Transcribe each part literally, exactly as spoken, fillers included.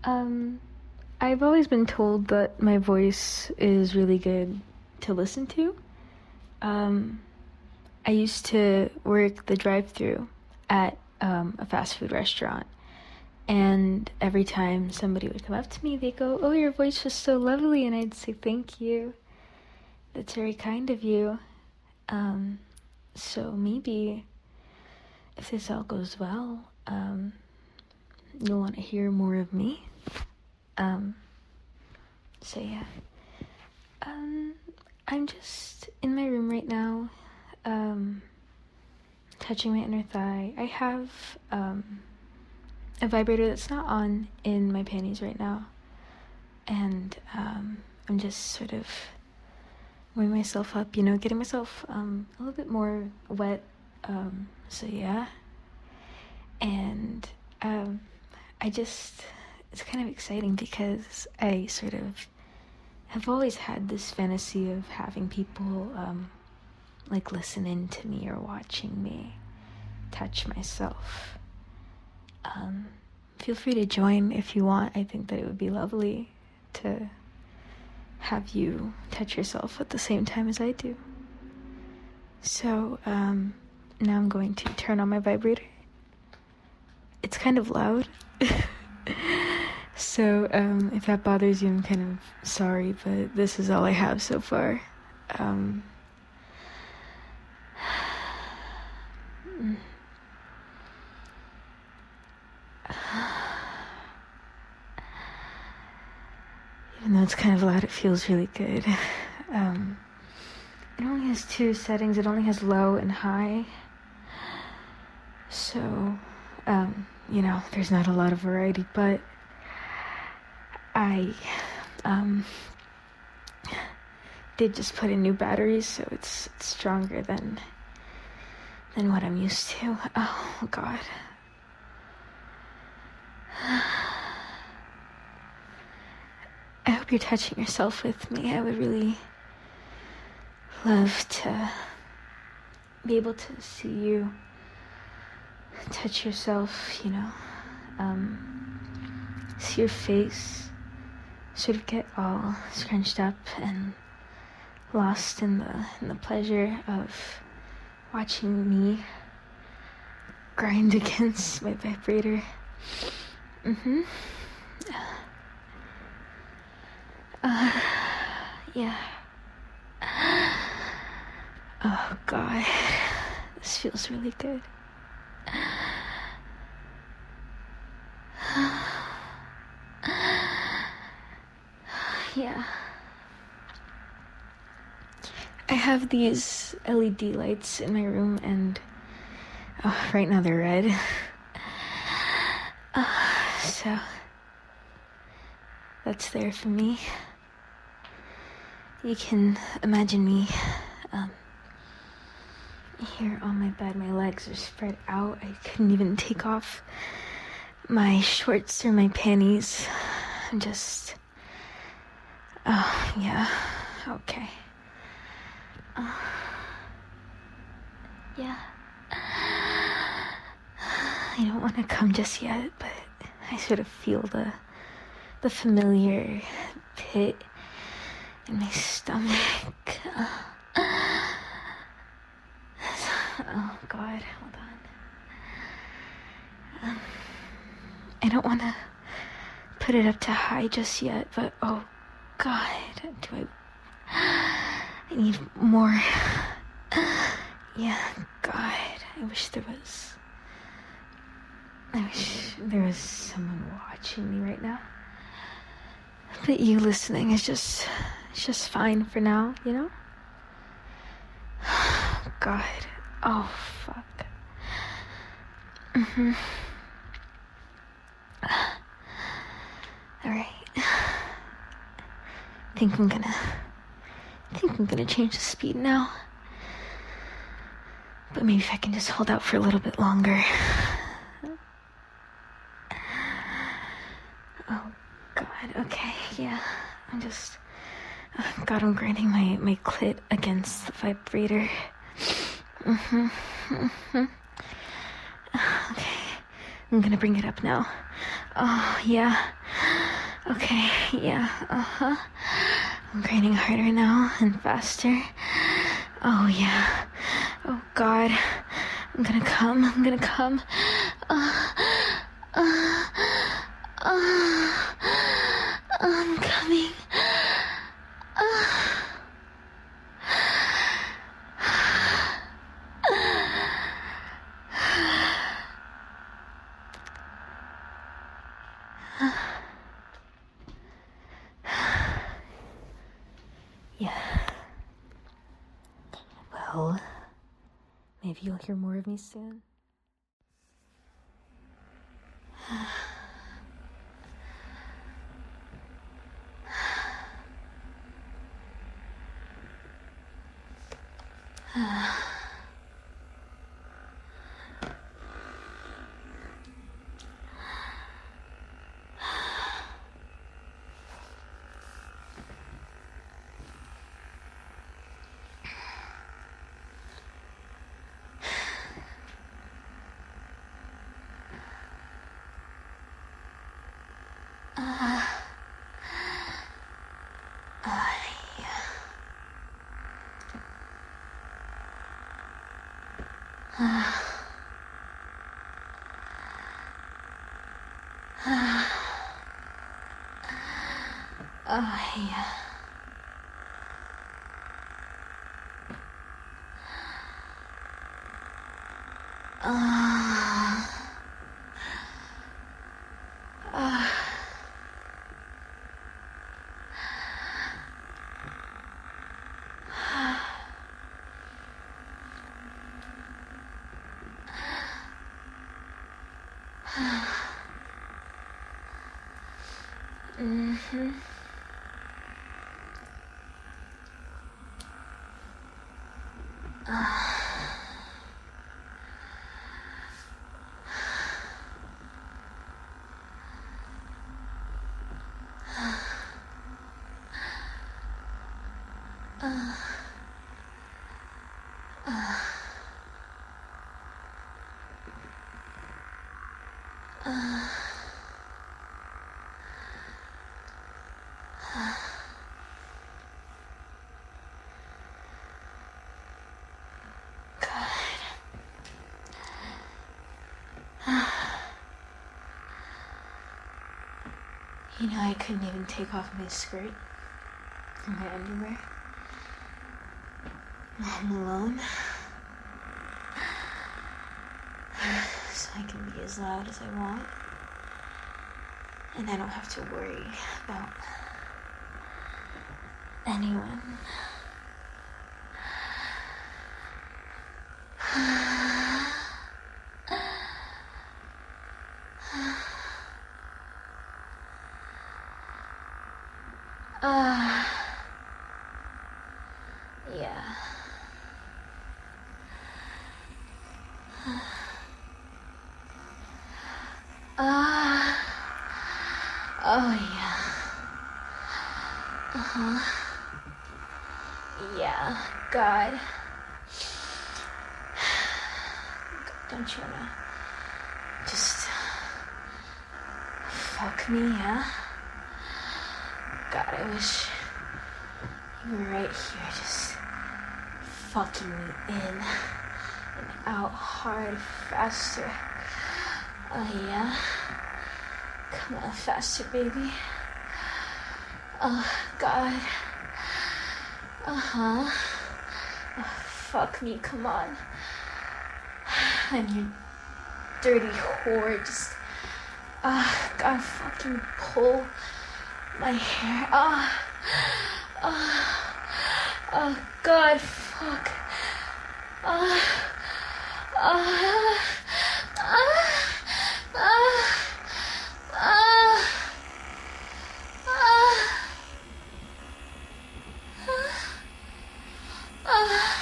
Um, I've always been told that my voice is really good to listen to. Um, I used to work the drive-thru at um, a fast food restaurant, and every time somebody would come up to me, they'd go, "Oh, your voice was so lovely," and I'd say, "Thank you. That's very kind of you." Um, so maybe if this all goes well, um, you'll want to hear more of me. Um, so yeah. Um, I'm just in my room right now, um, touching my inner thigh. I have, um, a vibrator that's not on in my panties right now, and, um, I'm just sort of warming myself up, you know, getting myself, um, a little bit more wet, um, so yeah, and, um, I just, it's kind of exciting because I sort of have always had this fantasy of having people, um, like, listen in to me or watching me touch myself. Um, feel free to join if you want. I think that it would be lovely to have you touch yourself at the same time as I do. So, um, now I'm going to turn on my vibrator. It's kind of loud. So, um, if that bothers you, I'm kind of sorry, but this is all I have so far. Um, even though it's kind of loud, it feels really good. Um, it only has two settings. It only has low and high. So, um, you know, there's not a lot of variety, but I, um, did just put in new batteries, so it's, it's stronger than, than what I'm used to. Oh, God. I hope you're touching yourself with me. I would really love to be able to see you touch yourself, you know, um, see your face, sort of get all scrunched up and lost in the in the pleasure of watching me grind against my vibrator. Mm-hmm. Uh, yeah. Oh, God. This feels really good. Yeah. I have these L E D lights in my room, and oh, right now they're red. Uh, so that's there for me. You can imagine me um, here on my bed. My legs are spread out. I couldn't even take off my shorts or my panties. I'm just... Oh, yeah. Okay. Uh, yeah. I don't want to come just yet, but I sort of feel the the familiar pit in my stomach. Uh, oh, God. Hold on. Um, I don't want to put it up to high just yet, but oh, God, do I... I need more. Yeah, God, I wish there was... I wish there was someone watching me right now. But you listening is just... It's just fine for now, you know? God. Oh, fuck. Mm-hmm. Alright. I think I'm gonna... I think I'm gonna change the speed now. But maybe if I can just hold out for a little bit longer. Oh, God. Okay, yeah. I'm just... Oh, God, I'm grinding my, my clit against the vibrator. Mm-hmm. Mm-hmm. Okay. I'm gonna bring it up now. Oh, yeah. Okay, yeah, uh-huh. I'm grinding harder now and faster. Oh, yeah. Oh, God. I'm gonna come. I'm gonna come. Uh, uh, uh, I'm coming. Uh. Yeah. Well, maybe you'll hear more of me soon. Oh, yeah. Uh, uh, mm-hmm. Uh. Uh, uh, uh, God. You know, I couldn't even take off my skirt and my underwear. I'm alone. So I can be as loud as I want. And I don't have to worry about anyone. Uh, yeah. Uh, oh, yeah. Uh-huh. Yeah, God. God, don't you wanna just fuck me, yeah? God, I wish you were right here, just fucking me in and out hard, faster. Oh, yeah? Come on, faster, baby. Oh, God. Uh-huh. Oh, fuck me, come on. And you dirty whore, just... Ah, uh, God, fucking pull my hair. Ah, uh, ah, uh, oh, God, fuck. Ah, uh, ah, uh, ah, uh, ah, ah, ah, ah.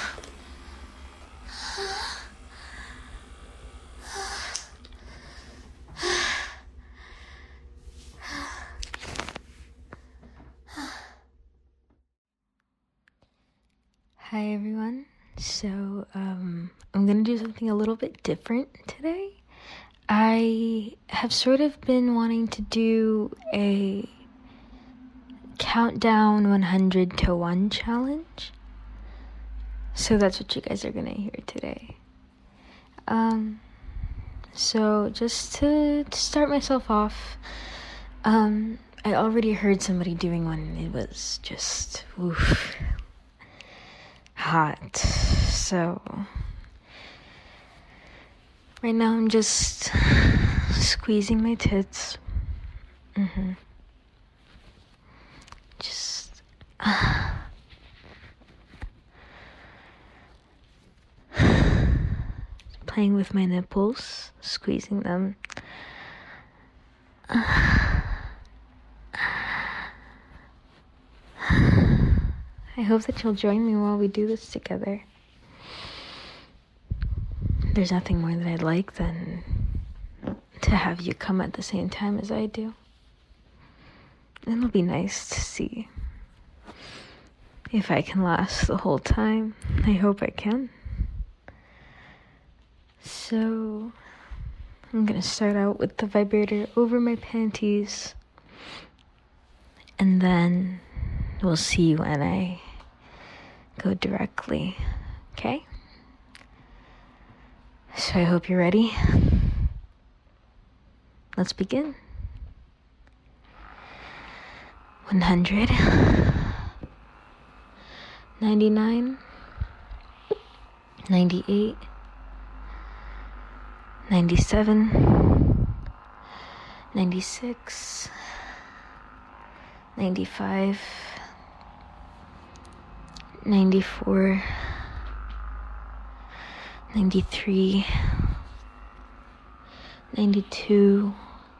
Hi everyone. So um, I'm gonna do something a little bit different today. I have sort of been wanting to do a countdown one hundred to one challenge. So that's what you guys are gonna hear today. Um, so just to, to start myself off, um, I already heard somebody doing one and it was just, oof, hot. So right now I'm just squeezing my tits. Mm-hmm. Just uh, playing with my nipples, squeezing them. Uh, I hope that you'll join me while we do this together. There's nothing more that I'd like than to have you come at the same time as I do. It'll be nice to see if I can last the whole time. I hope I can. So, I'm gonna start out with the vibrator over my panties, and then we'll see when I go directly, okay? So I hope you're ready. Let's begin. one hundred, ninety-nine, ninety-eight, ninety-seven, ninety-six, ninety-five, ninety-four, ninety-three, ninety-two,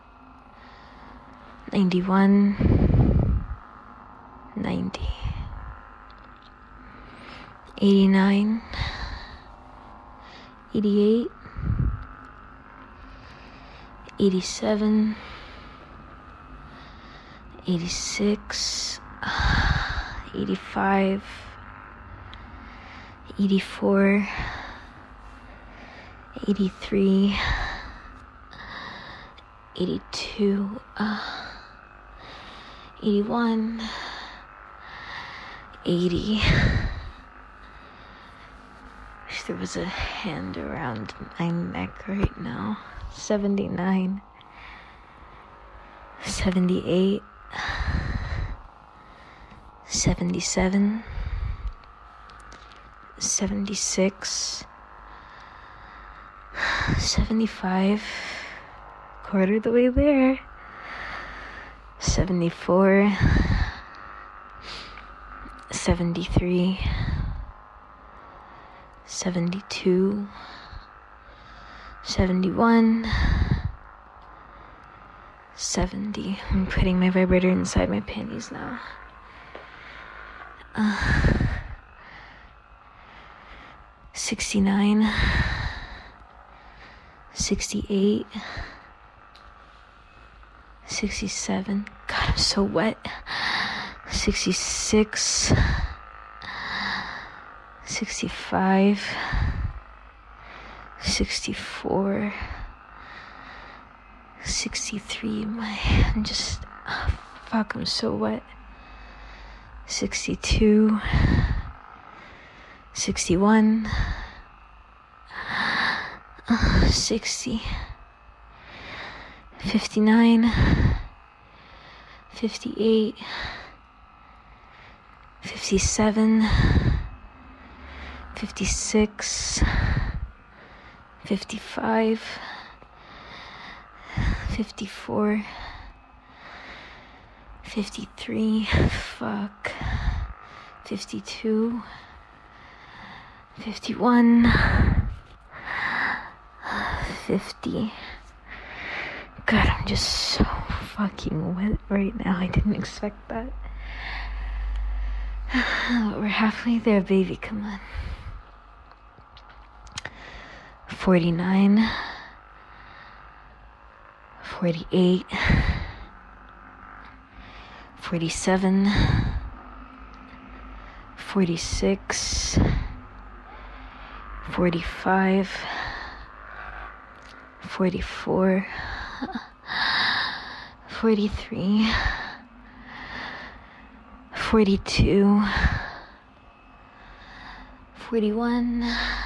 ninety-one, ninety, eighty-nine, eighty-eight, eighty-seven, eighty-six, eighty-five, eighty-four, eighty-three, eighty-two, uh, eighty-one, eighty. Wish there was a hand around my neck right now. seventy-nine, seventy-eight, seventy-seven, seventy-six, seventy-five, quarter of the way there, seventy-four, seventy-three, seventy-two, seventy-one, seventy. I'm putting my vibrator inside my panties now. Uh, sixty-nine, sixty-eight, sixty-seven. God, I'm so wet. sixty-six, sixty-five, sixty-four, sixty-three. My, I'm just, oh, fuck, I'm so wet. sixty-two, sixty-one, uh, sixty, fifty-nine, fifty-eight, fifty-seven, fifty-six, fifty-five, fifty-four, fifty-three, fuck, fifty-two, fifty-one, fifty. God, I'm just so fucking wet right now. I didn't expect that. We're halfway there, baby. Come on. forty-nine, forty-eight, forty-seven, forty-six, forty-five, forty-four, forty-three, forty-two, forty-one,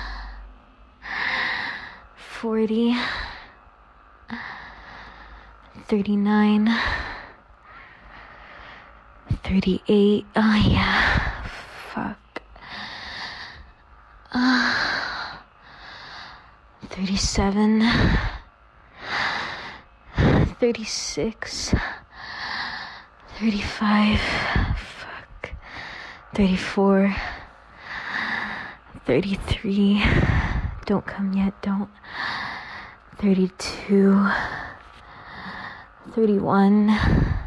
forty, thirty-nine, thirty-eight, oh yeah, fuck, uh, thirty-seven, thirty-six, thirty-five, fuck, thirty-four, thirty-three, don't come yet, don't, thirty-two, thirty-one,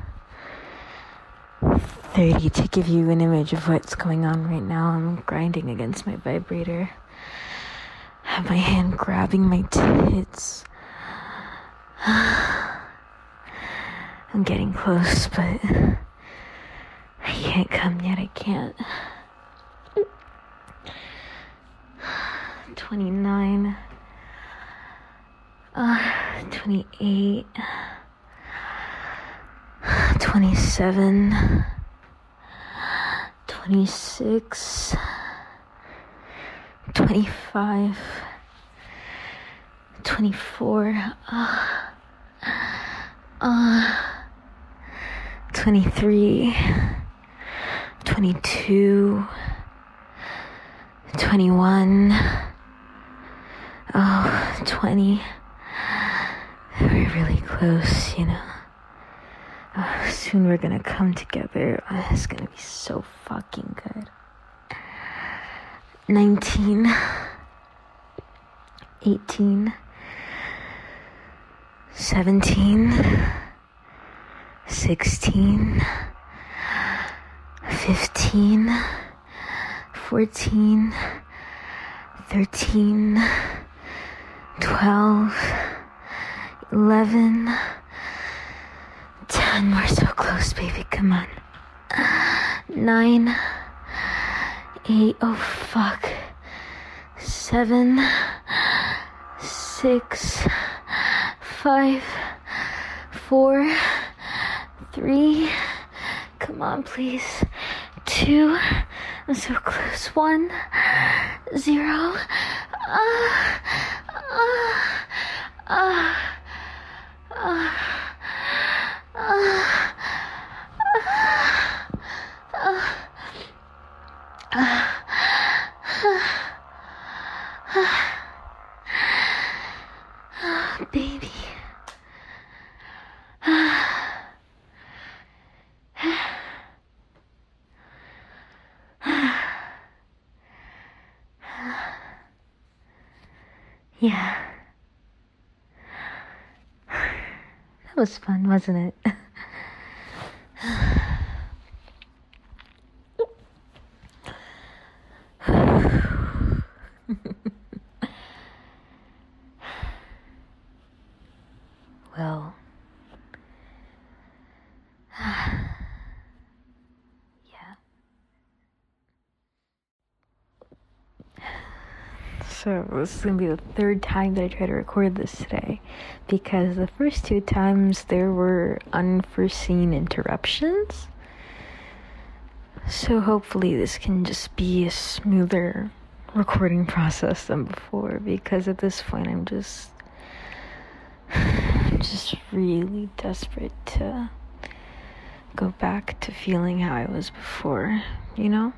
thirty. To give you an image of what's going on right now, I'm grinding against my vibrator. I have my hand grabbing my tits. I'm getting close, but I can't come yet, I can't. twenty-nine, uh, twenty-eight, twenty-seven, twenty-six, twenty-five, twenty-four, uh, uh, twenty-three, twenty-two, twenty-one, oh, twenty. We're really close, you know. Oh, soon we're gonna come together. Oh, it's gonna be so fucking good. nineteen, eighteen, seventeen, sixteen, fifteen, fourteen, thirteen, twelve, eleven, ten. We're so close, baby. Come on. Nine, eight, oh fuck. Seven, six, five, four, three. Come on, please. Two. I'm so close. One, zero. Ah, ah, ah, ah. Baby. Yeah. That was fun, wasn't it? Well, yeah. So this is gonna be the third time that I try to record this today, because the first two times there were unforeseen interruptions. So hopefully this can just be a smoother recording process than before, because at this point I'm just just really desperate to go back to feeling how I was before, you know?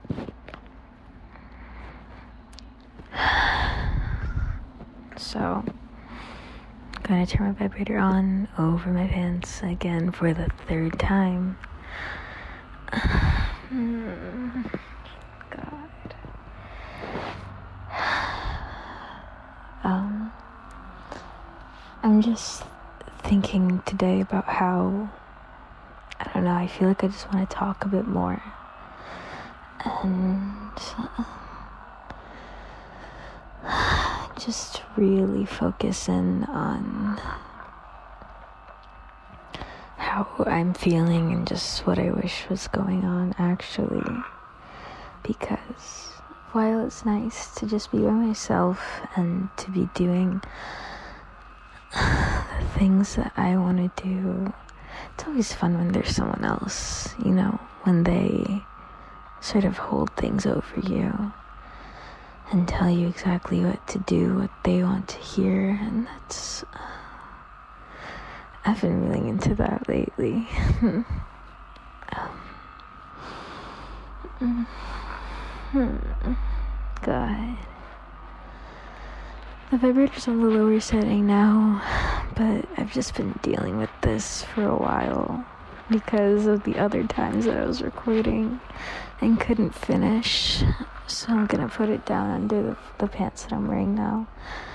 So, I'm gonna turn my vibrator on over my pants again for the third time. God. Um, I'm just thinking today about how, I don't know, I feel like I just want to talk a bit more. And just really focus in on how I'm feeling and just what I wish was going on actually. Because while it's nice to just be by myself and to be doing the things that I want to do. It's always fun when there's someone else, you know, when they sort of hold things over you and tell you exactly what to do, what they want to hear, and that's... I've been really into that lately. um, God. The vibrator's on the lower setting now, but I've just been dealing with this for a while because of the other times that I was recording and couldn't finish. So I'm gonna put it down under the, the pants that I'm wearing now.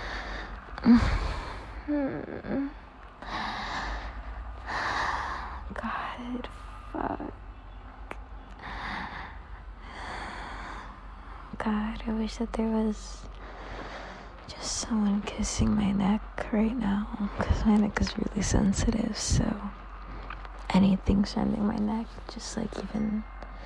God, fuck. God, I wish that there was just someone kissing my neck right now, because my neck is really sensitive, so anything surrounding my neck, just like even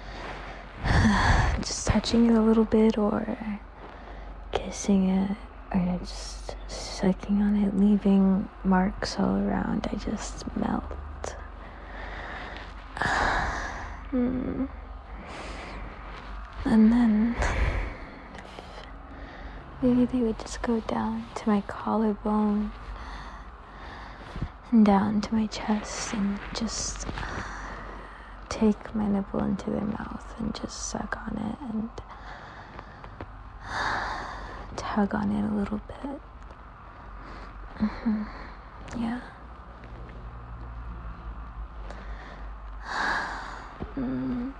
just touching it a little bit or kissing it or just sucking on it, leaving marks all around, I just melt. Mm. And then maybe they would just go down to my collarbone and down to my chest and just take my nipple into their mouth and just suck on it and tug on it a little bit. Mm-hmm. Yeah. Mm.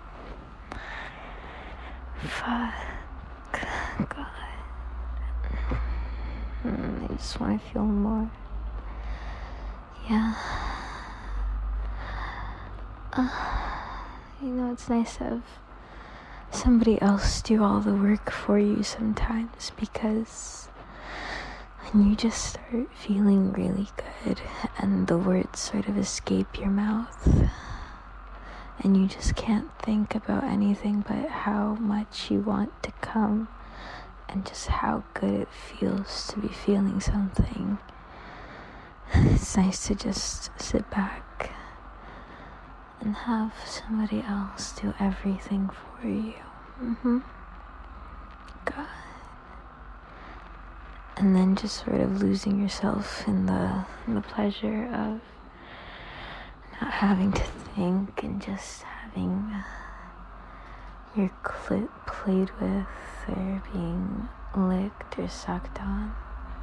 Fuck. God. Mm, I just want to feel more. Yeah. Uh, you know, it's nice to have somebody else do all the work for you sometimes, because when you just start feeling really good and the words sort of escape your mouth and you just can't think about anything but how much you want to come and just how good it feels to be feeling something, it's nice to just sit back and have somebody else do everything for you. Mm-hmm. God. And then just sort of losing yourself in the in the pleasure of not having to think and just having your clit played with or being licked or sucked on.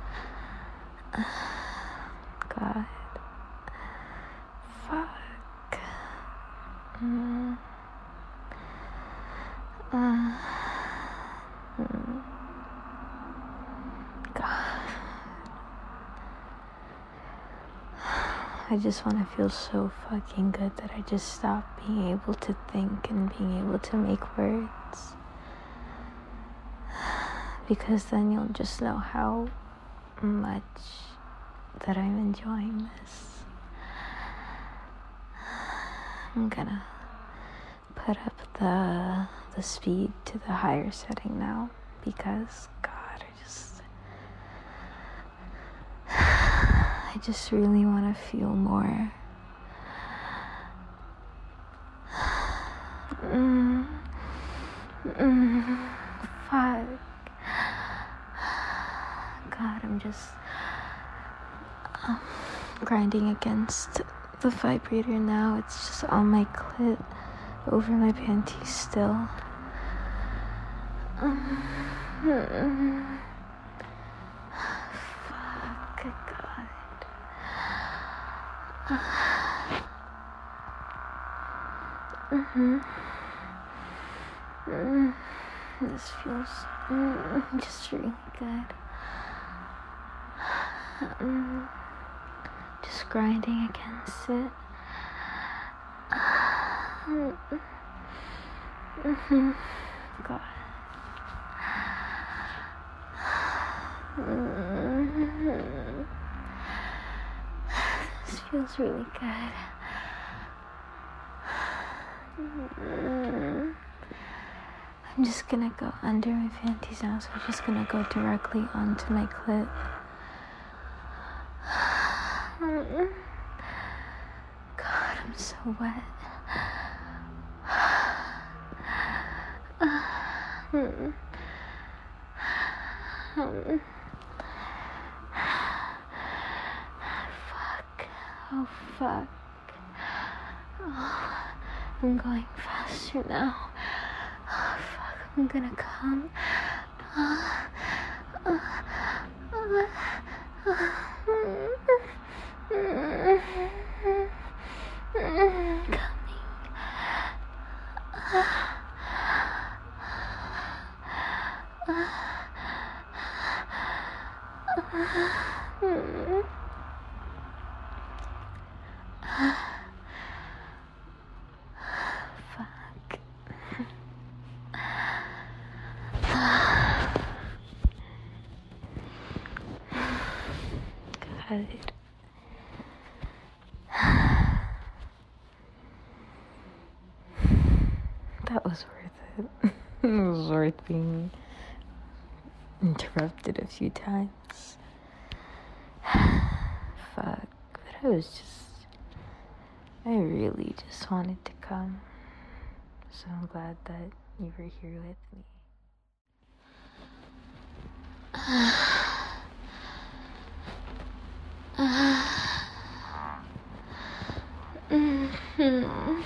God. Fuck. Mm. Uh. Mm. God. I just want to feel so fucking good that I just stop being able to think and being able to make words. Because then you'll just know how much that I'm enjoying this. I'm gonna put up the the speed to the higher setting now, because God, I just I just really want to feel more. Mm. Mm. Fuck. God, I'm just um, grinding against the vibrator now. It's just on my clit, over my panties still. Um, mm, fuck, God. Mm-hmm. Mm, this feels mm, just really good. Mm, just grinding against it. Mm-hmm. God. Mm-hmm. This feels really good. Mm-hmm. I'm just gonna go under my panties now, so I'm just gonna go directly onto my clit. I'm so wet. Hmm. Um, fuck. Oh, fuck. Oh, I'm going faster now. Oh, fuck. I'm gonna come. Oh, oh, oh, oh, coming. Fuck. God. That was worth it. It was worth being interrupted a few times. Fuck. But I was just, I really just wanted to come. So I'm glad that you were here with me. Mm-hmm.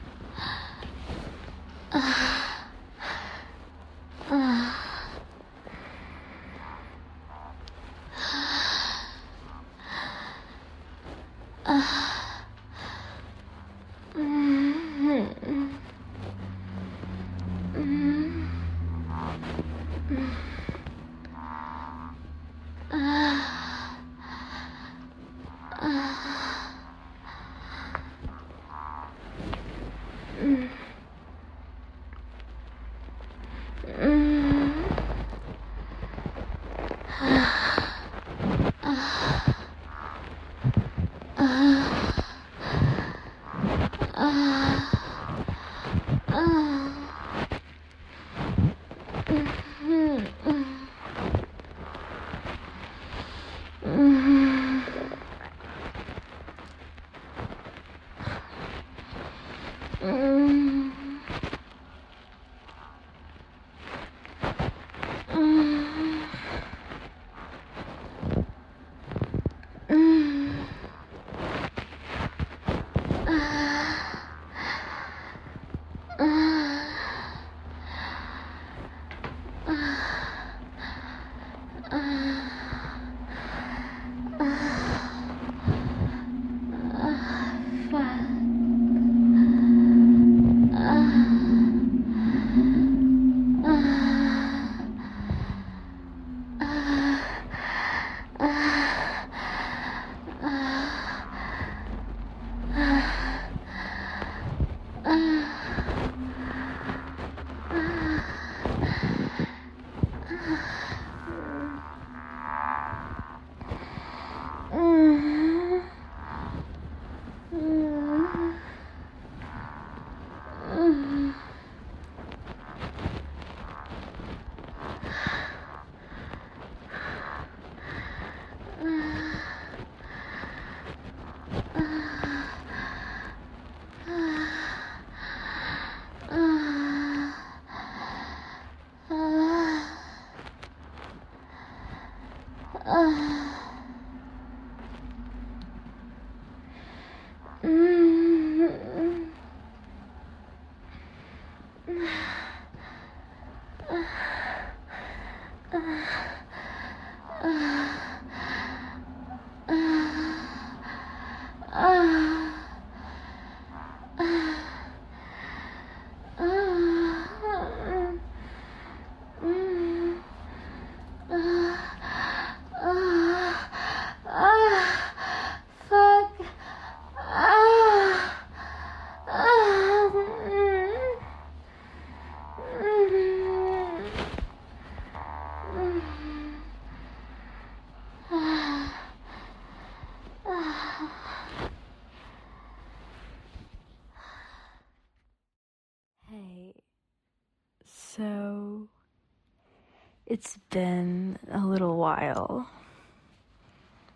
So, it's been a little while,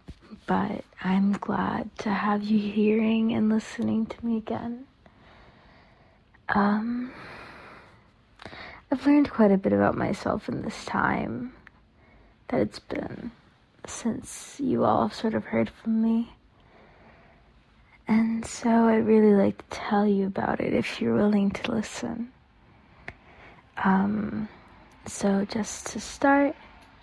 but I'm glad to have you hearing and listening to me again. Um, I've learned quite a bit about myself in this time that it's been since you all have sort of heard from me. And so I'd really like to tell you about it if you're willing to listen. Um, so just to start,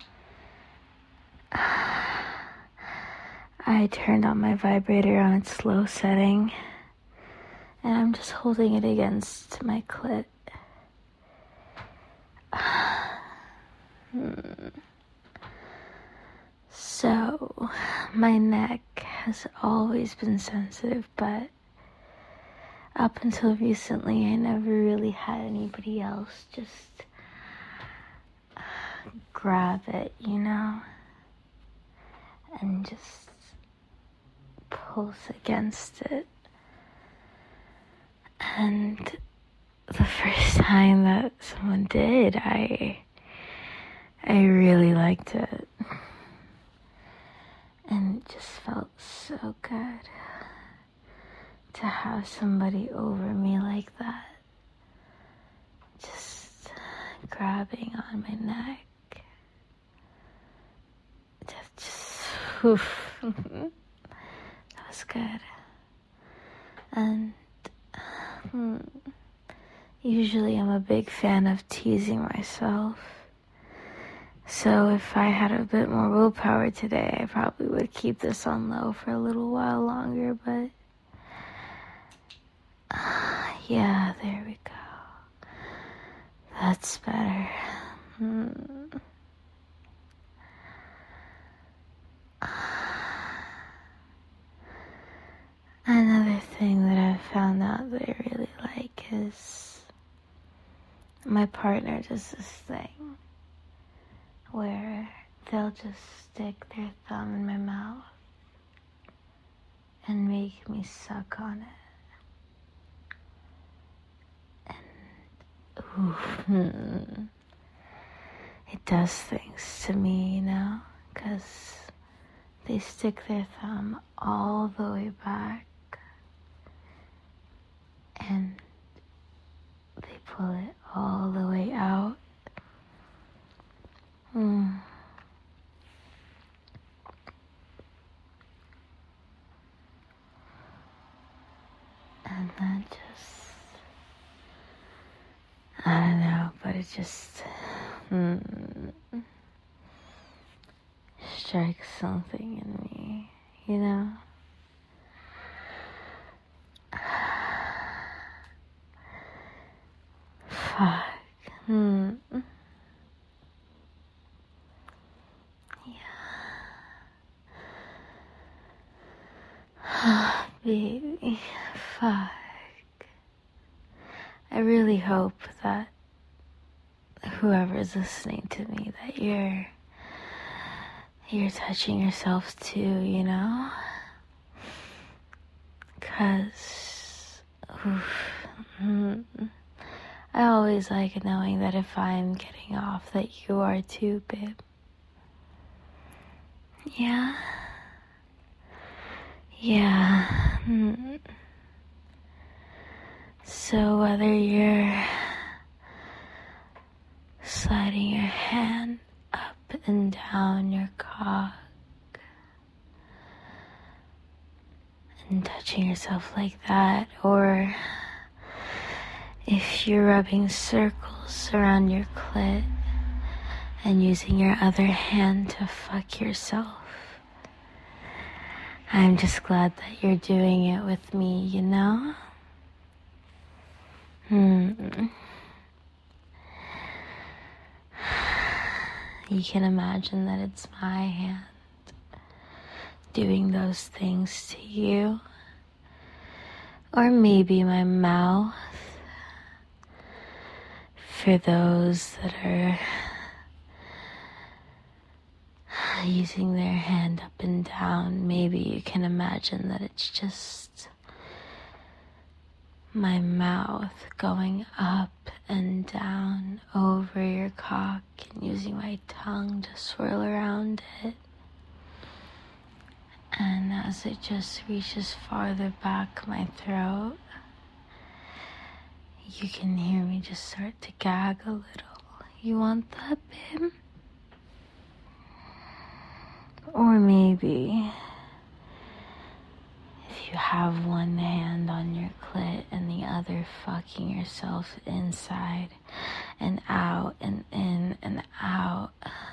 I turned on my vibrator on its low setting, and I'm just holding it against my clit. hmm. So, my neck has always been sensitive, but up until recently, I never really had anybody else just grab it, you know, and just pulse against it. And the first time that someone did, I, I really liked it. And it just felt so good to have somebody over me like that, just grabbing on my neck. That just, oof, that was good. And hmm, usually I'm a big fan of teasing myself. So if I had a bit more willpower today, I probably would keep this on low for a little while longer, but uh, yeah, there we go. That's better. Hmm. Another thing that I've found out that I really like is my partner does this thing where they'll just stick their thumb in my mouth and make me suck on it. And ooh, it does things to me, you know, because they stick their thumb all the way back and they pull it all the way out. Mm. And that just, I don't know, but it just mm, strikes something in me, you know? Fuck. Hmm. Baby, fuck. I really hope that whoever's listening to me, that you're you're touching yourself too, you know? Cause oof, mm, I always like knowing that if I'm getting off, that you are too, babe. Yeah? Yeah. Mm. So whether you're sliding your hand up and down your cock and touching yourself like that, or if you're rubbing circles around your clit and using your other hand to fuck yourself, I'm just glad that you're doing it with me, you know? Hmm. You can imagine that it's my hand doing those things to you. Or maybe my mouth for those that are using their hand up and down. Maybe you can imagine that it's just my mouth going up and down over your cock and using my tongue to swirl around it. And as it just reaches farther back my throat, you can hear me just start to gag a little. You want that, babe? Or maybe if you have one hand on your clit and the other fucking yourself inside and out and in and out,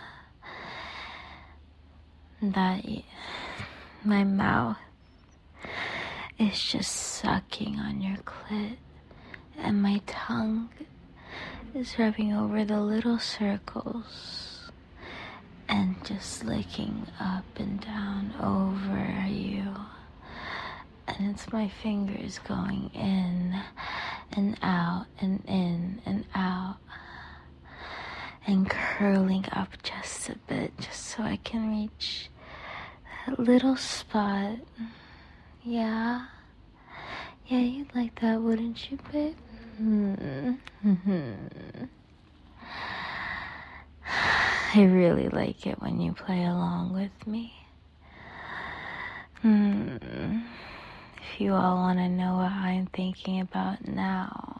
that my mouth is just sucking on your clit and my tongue is rubbing over the little circles and just licking up and down over you. And it's my fingers going in and out and in and out and curling up just a bit just so I can reach that little spot. Yeah? Yeah, you'd like that, wouldn't you, babe? Mm-hmm. I really like it when you play along with me. Hmm. If you all want to know what I'm thinking about now,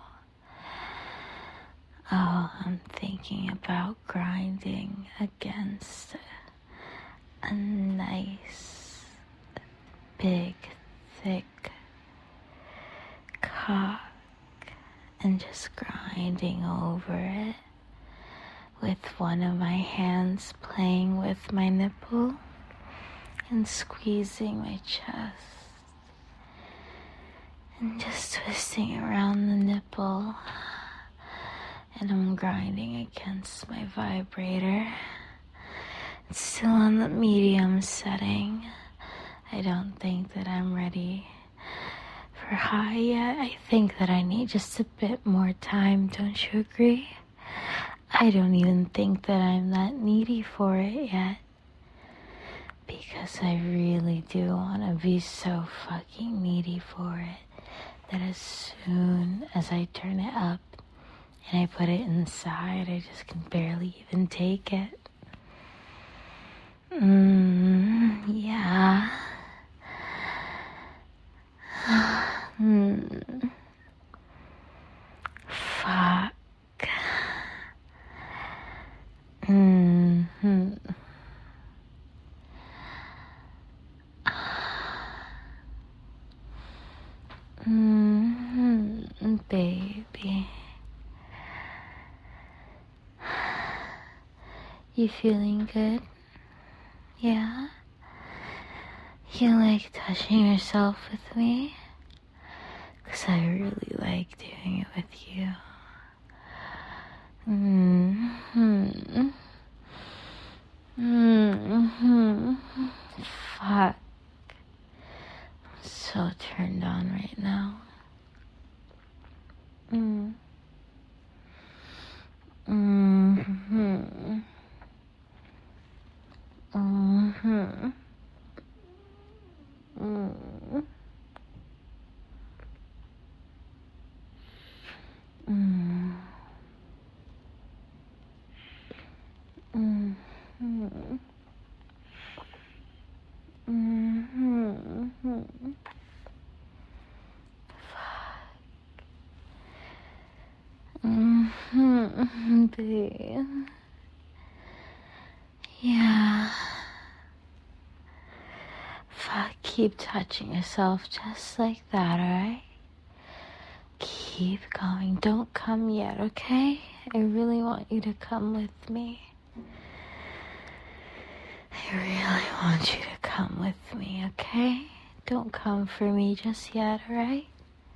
oh, I'm thinking about grinding against a nice, big, thick cock and just grinding over it with one of my hands playing with my nipple and squeezing my chest and just twisting around the nipple, and I'm grinding against my vibrator. It's still on the medium setting. I don't think that I'm ready for high yet. I think that I need just a bit more time, don't you agree? I don't even think that I'm that needy for it yet, because I really do want to be so fucking needy for it that as soon as I turn it up and I put it inside, I just can barely even take it. Mmm, yeah. Hmm. Fuck. Mm-hmm. Mm-hmm, baby. You feeling good? Yeah? You like touching yourself with me? 'Cause I really like doing it with you. Mm-hmm. Mm-hmm. Fuck. I'm so turned on right now. Mm. Mm-hmm. Mm-hmm. Mm. Mm. Mm. Mm. Mm-hmm. Fuck. Mm-hmm. Babe. Yeah. Fuck, keep touching yourself just like that, alright? Keep going. Don't come yet, okay? I really want you to come with me. I really want you to come with me, okay? Don't come for me just yet, alright?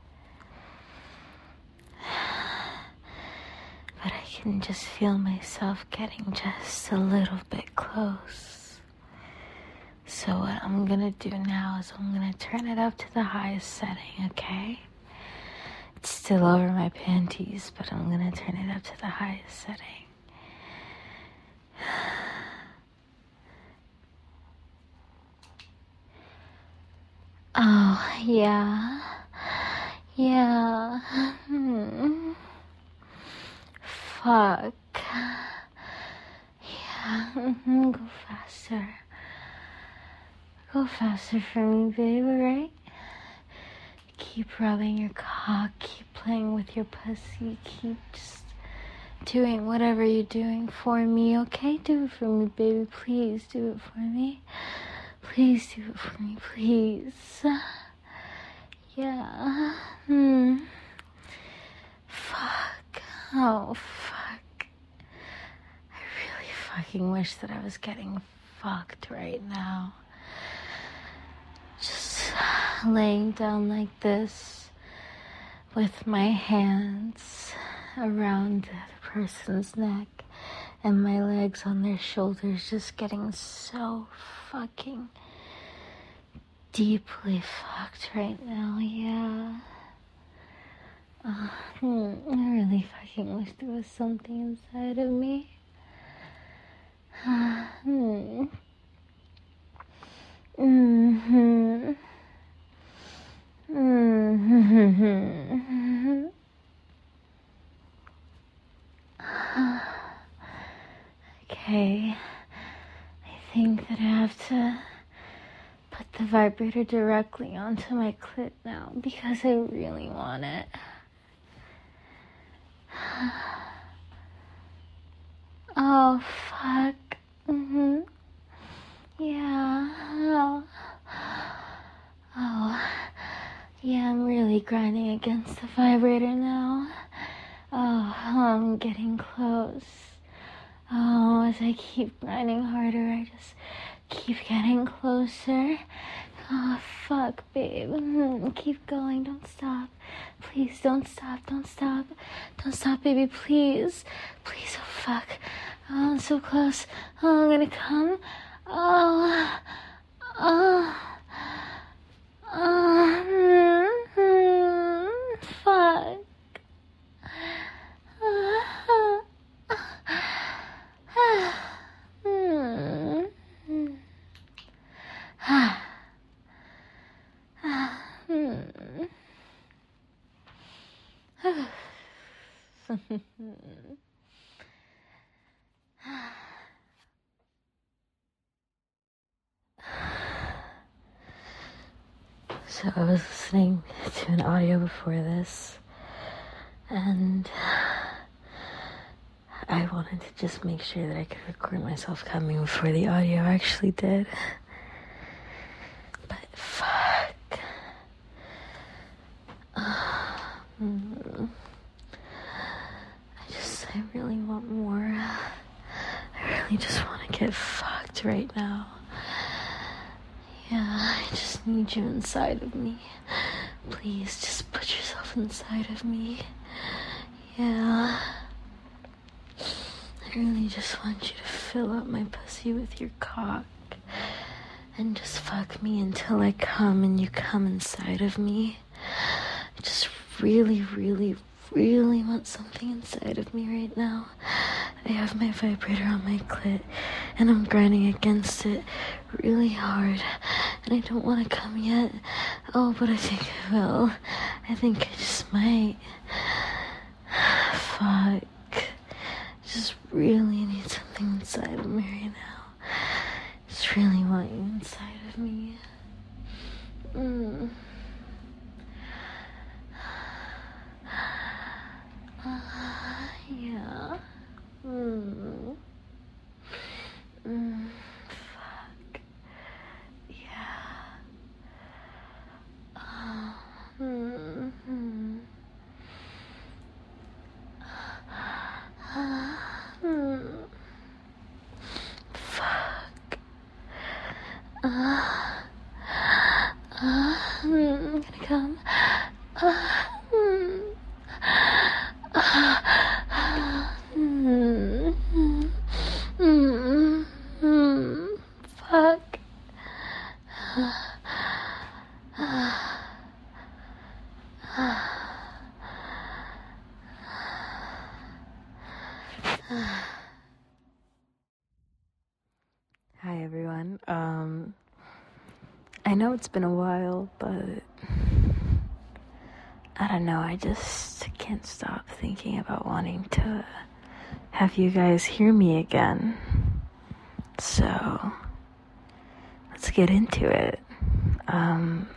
But I can just feel myself getting just a little bit close. So what I'm gonna do now is I'm gonna turn it up to the highest setting, okay? It's still over my panties, but I'm gonna turn it up to the highest setting. Oh, yeah. Yeah. Hmm. Fuck. Yeah. Go faster. Go faster for me, babe, alright? Keep rubbing your cock, keep playing with your pussy, keep just doing whatever you're doing for me, okay? Do it for me, baby, please do it for me. Please do it for me, please. Yeah. Hmm. Fuck. Oh, fuck. I really fucking wish that I was getting fucked right now. Just laying down like this with my hands around the other person's neck and my legs on their shoulders, just getting so fucking deeply fucked right now, yeah. Uh, hmm, I really fucking wish there was something inside of me. Uh, hmm. Mm-hmm. Mm-hmm. Okay. I think that I have to put the vibrator directly onto my clit now because I really want it. Oh, fuck. Mm-hmm. Yeah. Oh. Oh. Yeah, I'm really grinding against the vibrator now. Oh, I'm getting close. Oh, as I keep grinding harder, I just keep getting closer. Oh, fuck, babe. Mm, keep going. Don't stop. Please, don't stop. Don't stop. Don't stop, baby. Please. Please, oh, fuck. Oh, I'm so close. Oh, I'm gonna come. Oh. Oh. Oh. Mm, mm, fuck. So I was listening to an audio before this, and I wanted to just make sure that I could record myself coming before the audio actually did. But fuck. Uh, mm, I just, I really want more. I really just want to get fucked right now. Yeah, I just need you inside of me. Please, just put yourself inside of me. Yeah. I really just want you to fill up my pussy with your cock. And just fuck me until I come and you come inside of me. I just really, really, really want something inside of me right now. I have my vibrator on my clit, and I'm grinding against it really hard, and I don't want to come yet. Oh, but I think I will. I think I just might. Fuck. I just really need something inside of me right now. I just really want you inside of me. Mm. Uh, yeah. Mm. Mm. Fuck. Yeah. Uh, mm. Mm. Uh, mm. Fuck. Uh, uh, mm. I'm gonna come. Uh, mm. Uh, mm. Mm. Mm. Fuck. Hi everyone. Um, I know it's been a while, but I don't know, I just can't stop thinking about wanting to have you guys hear me again. So, let's get into it. Um,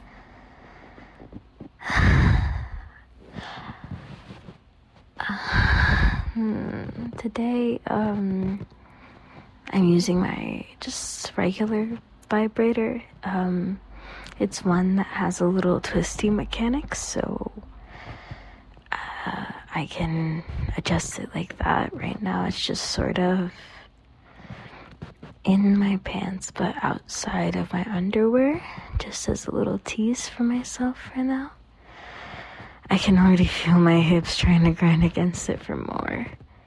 hmm, today, um, I'm using my just regular vibrator. Um, it's one that has a little twisty mechanics, so uh, I can adjust it like that. Right now it's just sort of in my pants but outside of my underwear, just as a little tease for myself right now. I can already feel my hips trying to grind against it for more.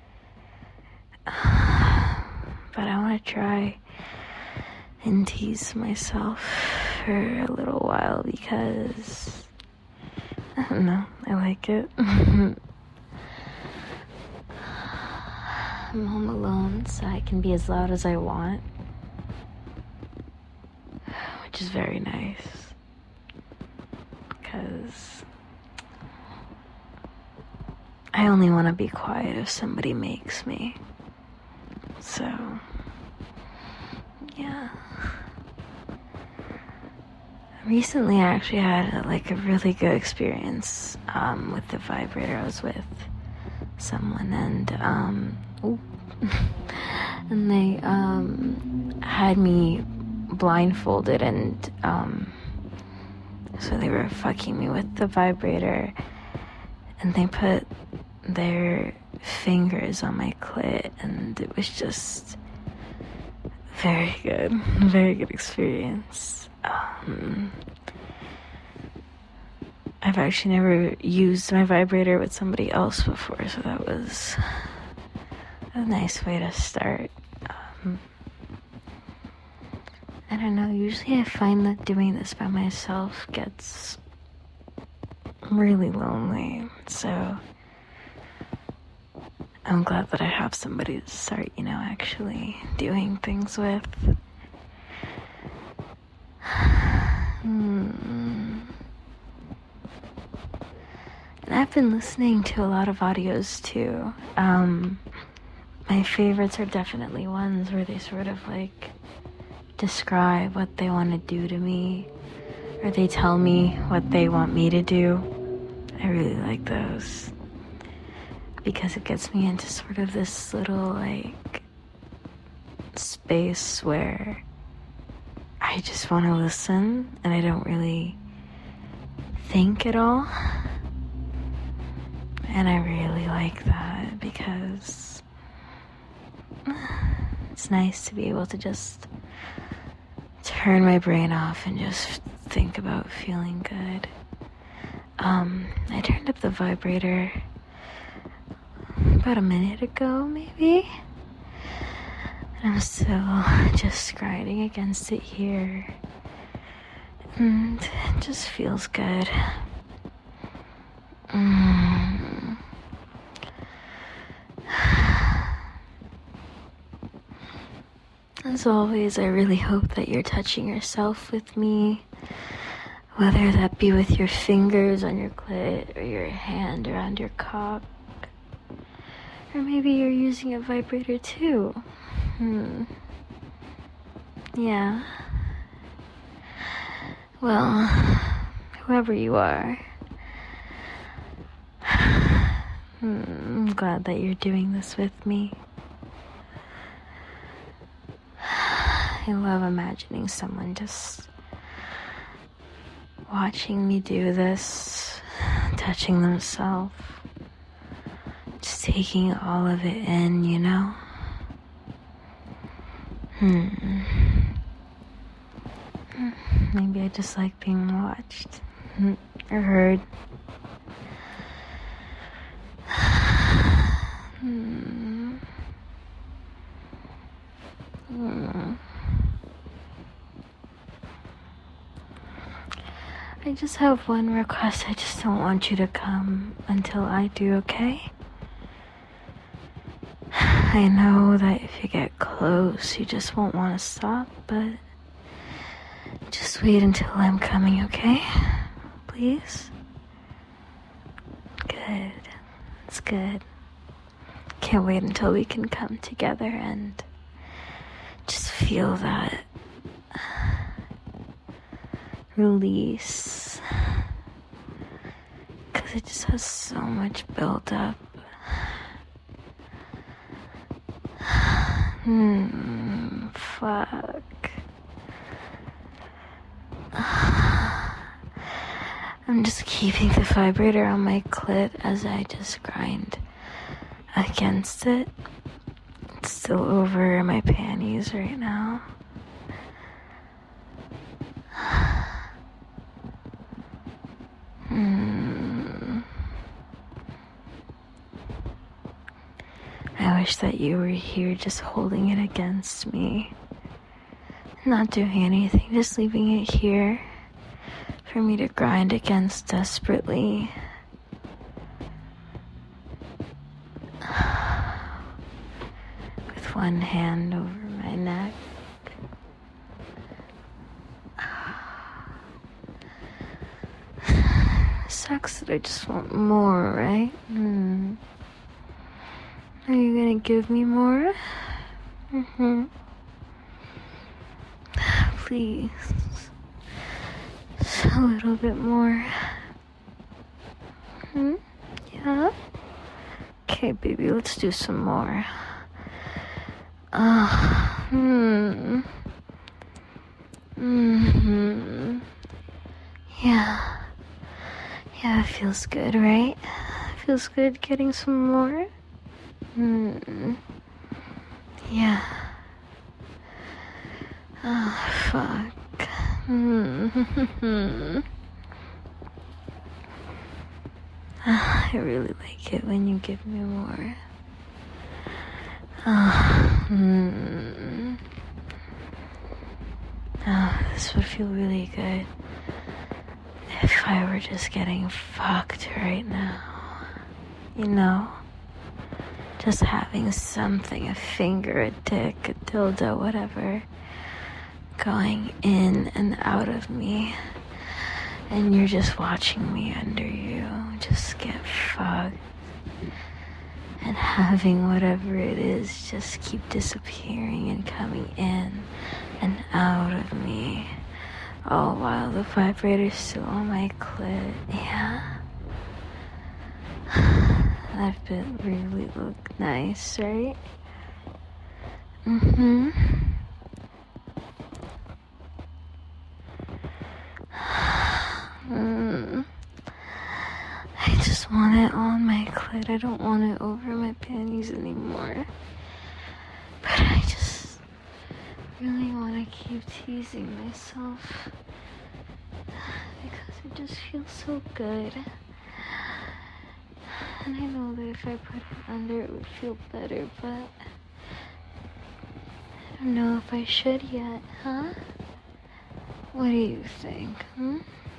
But I want to try and tease myself for a little while because, I don't know, I like it. I'm home alone, so I can be as loud as I want, which is very nice, because I only want to be quiet if somebody makes me. So, yeah. Recently, I actually had like a really good experience um, with the vibrator. I was with someone, and um, ooh, and they um, had me blindfolded, and um, so they were fucking me with the vibrator, and they put their fingers on my clit, and it was just very good, very good experience. Um, I've actually never used my vibrator with somebody else before, so that was a nice way to start. Um, I don't know, usually I find that doing this by myself gets really lonely, so I'm glad that I have somebody to start, you know, actually doing things with. Hmm. And I've been listening to a lot of audios too. Um, my favorites are definitely ones where they sort of like describe what they want to do to me, or they tell me what they want me to do. I really like those, because it gets me into sort of this little like space where I just want to listen and I don't really think at all. And I really like that because it's nice to be able to just turn my brain off and just think about feeling good. Um, I turned up the vibrator about a minute ago, maybe. And I'm still just grinding against it here. And it just feels good. Mm. As always, I really hope that you're touching yourself with me, whether that be with your fingers on your clit or your hand around your cock, or maybe you're using a vibrator too. Hmm. Yeah. Well, whoever you are, hmm, I'm glad that you're doing this with me. I love imagining someone just watching me do this, touching themselves, just taking all of it in, you know? Hmm. Maybe I just like being watched or heard. Hmm. Hmm. I just have one request. I just don't want you to come until I do, okay? I know that if you get close, you just won't want to stop, but just wait until I'm coming, okay? Please? Good. It's good. Can't wait until we can come together and just feel that release. Because it just has so much built up. Hmm, fuck. I'm just keeping the vibrator on my clit as I just grind against it. It's still over my panties right now. Hmm. I wish that you were here just holding it against me. Not doing anything, just leaving it here for me to grind against desperately. With one hand over my neck. Sucks that I just want more, right? Hmm. Are you gonna give me more? Mm-hmm. Please. Just a little bit more. Hmm? Yeah? Okay, baby, let's do some more. Uh, hmm. Mm-hmm. Yeah. Yeah, it feels good, right? Feels good getting some more? Hmm. Yeah. Oh, fuck. Hmm. I really like it when you give me more. Oh, hmm. Oh, this would feel really good if I were just getting fucked right now. You know? Just having something, a finger, a dick, a dildo, whatever, going in and out of me. And you're just watching me under you just get fucked. And having whatever it is just keep disappearing and coming in and out of me. All while the vibrator's still on my clit. Yeah. That bit really look nice, right? Mm-hmm. Mm. I just want it on my clit. I don't want it over my panties anymore. But I just really want to keep teasing myself. Because it just feels so good. And I know that if I put it under, it would feel better, but I don't know if I should yet, huh? What do you think, hmm?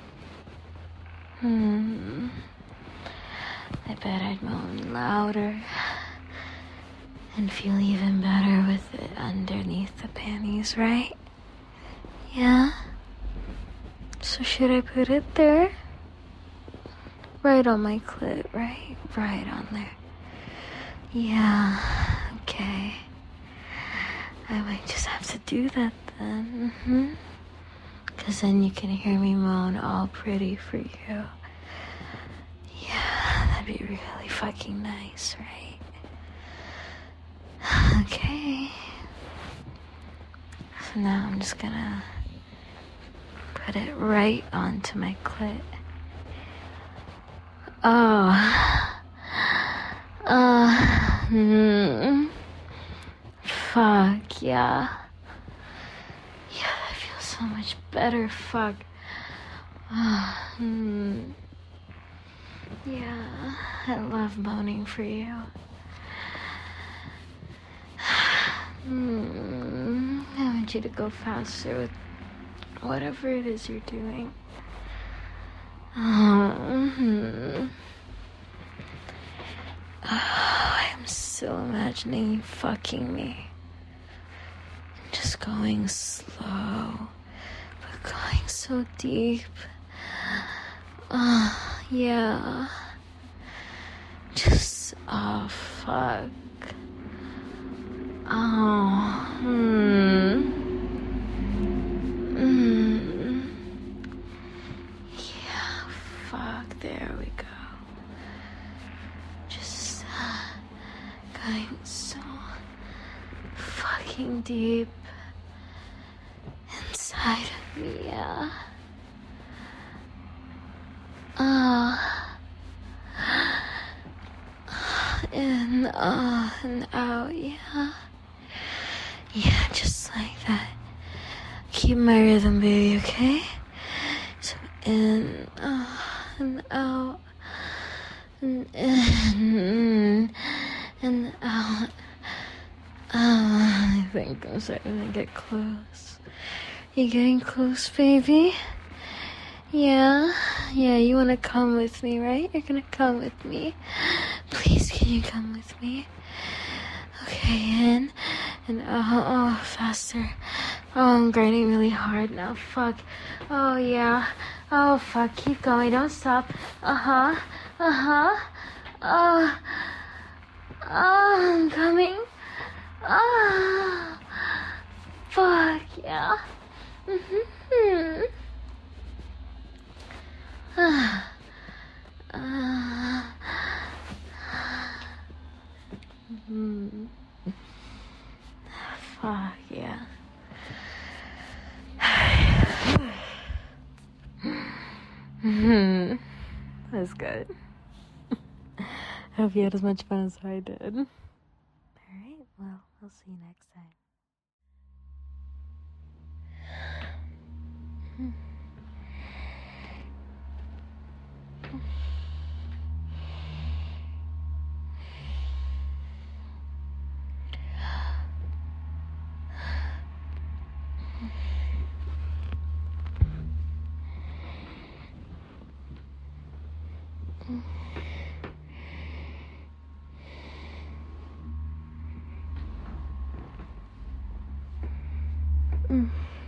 Hmm. I bet I'd moan louder and feel even better with it underneath the panties, right? Yeah? So should I put it there? Right on my clit, right? Right on there. Yeah, okay. I might just have to do that then. Mm-hmm. Cause then you can hear me moan all pretty for you. Yeah, that'd be really fucking nice, right? Okay. So now I'm just gonna put it right onto my clit. Oh. Uh, hmm. Fuck, yeah. Yeah, that feels so much better, fuck. Uh, hmm. Yeah, I love moaning for you. Hmm. I want you to go faster with whatever it is you're doing. Oh, hmm. Oh, I'm still imagining you fucking me. Just going slow, but going so deep. Oh, yeah. Just, oh, fuck. Oh, hmm. Mm. sinking deep inside of me, yeah. Ah. In, uh, and out, yeah. Yeah, just like that. Keep my rhythm, baby, okay? So in, uh, and out, and in, and out. Oh, I think I'm starting to get close. You getting close, baby? Yeah? Yeah, you wanna come with me, right? You're gonna come with me. Please, can you come with me? Okay, in and out. Oh, faster. Oh, I'm grinding really hard now. Fuck. Oh, yeah. Oh, fuck. Keep going. Don't stop. Uh-huh. Uh-huh. Oh. Oh, I'm coming. Oh. Fuck, yeah. Mm-hmm. Ah. Uh. Mm-hmm. Fuck, yeah. Mm-hmm. That's good. I hope you had as much fun as I did. Alright, well, I'll see you next time. Mm.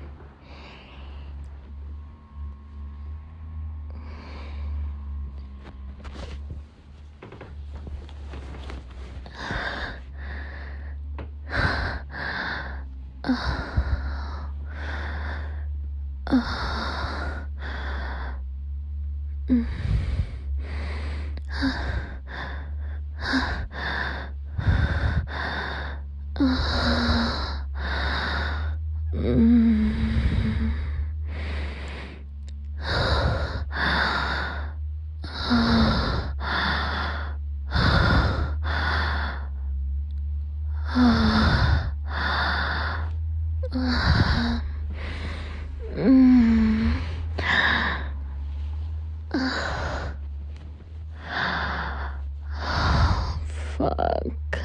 Fuck.